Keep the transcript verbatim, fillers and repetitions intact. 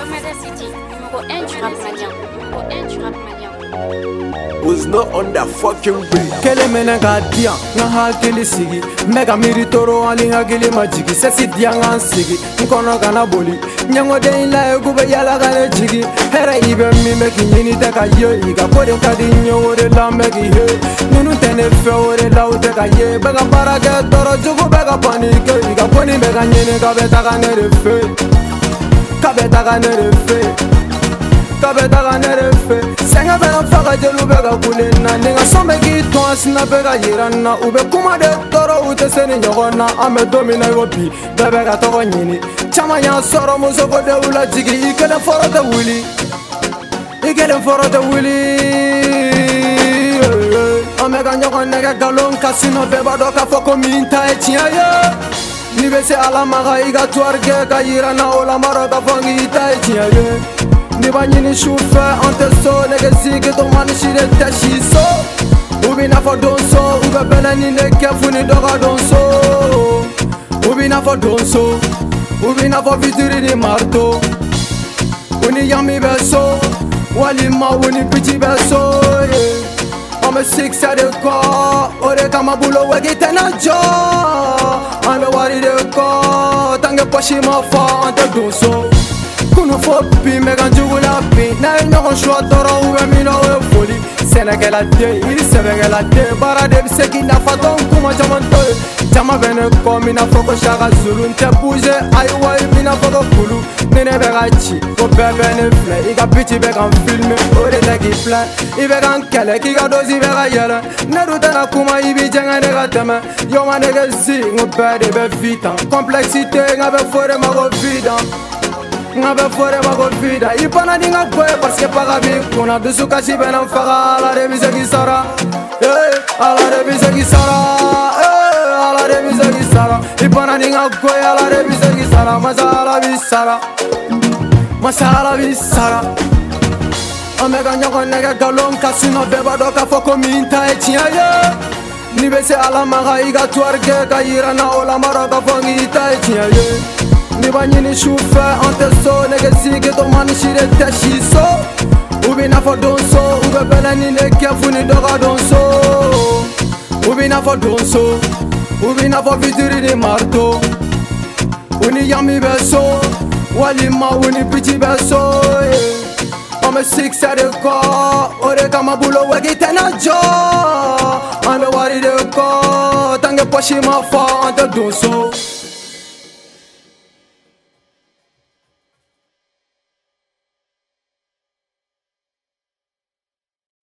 Omega City, numéro un du rap malien. Numéro un du rap malien. Was not on that fucking beat. Kele mene ka diya, nga hakili sigi. Mega miri toro ali hakili majigi. Sesi diya nga sigi, nkono kana boli. Nyango de ila e gube yala kane jigi. Here ibe mi meki nyini te ka ye. Iga kode kadi nyo de la meki he. Nunu tene fe ore la ute ka ye. Bega para ke toro jugu bega panike. Iga koni bega nyini ka beta ka nere fe. Ka beta ka nere fe. Kabeta ka nere fe. Senga bena faka jelu bega kulena. Nenga sombe ki toa sina bega yirana. Ube kuma de toro ute seni nyogona. Ame domina yopi, bebe ka toko nyini. Chama ya soro muso kode ula jigi. Ikele foro te wili, ikele foro te wili. Ame ka nyokon nege galon kasino. Beba do ka foko minta e chia ye. Ni bese ala maga iga tuarge ka yirana. Ola maro ka fongi ita e chia ye. Ni ba nyini shufe ante so nege zige to mani shire te shiso. Ubi na fo donso, ube bene ni neke funi doga donso. Ubi na fo donso, ubi na fo vituri ni marto. Uni yami beso, wali ma uni pichi beso. Ome six ya de ko, ore kama bulo wegi tena jo. Ame wari de ko, tange poshi ma fa ante donso. Kunu fopi mega njugula pi. Na nyoko shwa toro uwe mino we foli. Seneke la de, iri sebeke la de. Bara de biseki na faton kuma jaman toy. Jama bene ko mina foko shaka zulu. Nte bouge aywa mina foko kulu. Nene bega chi, ko bebe ne fle. Iga pichi bega filme, ore teki plan. Ibe kan kele, kiga dozi bega yele. Nedu tena kuma ibi jenga nega teme. Yo ma nege zi, ngo bede be vitan. Complexité, nga be fore ma go vidan. Nga be fore ma go vida. Ipana di nga kwe parce que paga bi kuna. Dusu kashi bena faga ala de bise ki sara. Eh, ala de bise ki sara. Eh, ala de bise ki sara. Ipana di nga kwe ala de bise ki sara. Masa ala bi sara. Masa ala bi sara. Omega nyoko nege galon kasino. Beba do ka foko minta e chia ye. Ni bese ala maga iga tuarge ka yirana. Ola maro ka fongi ita e chia ye. Ni ba nyini shufe ante so nege zige to mani shire te shiso. Ubi na fo donso, ube bene ni neke funi doga donso. Ubi na fo donso, ubi na fo vituri ni marto. Uni yami beso, wali ma uni pichi beso. Ome six ya de ko, ore kama bulo wegi tena jo. Ame wari de ko, tange poshi ma fa ante donso.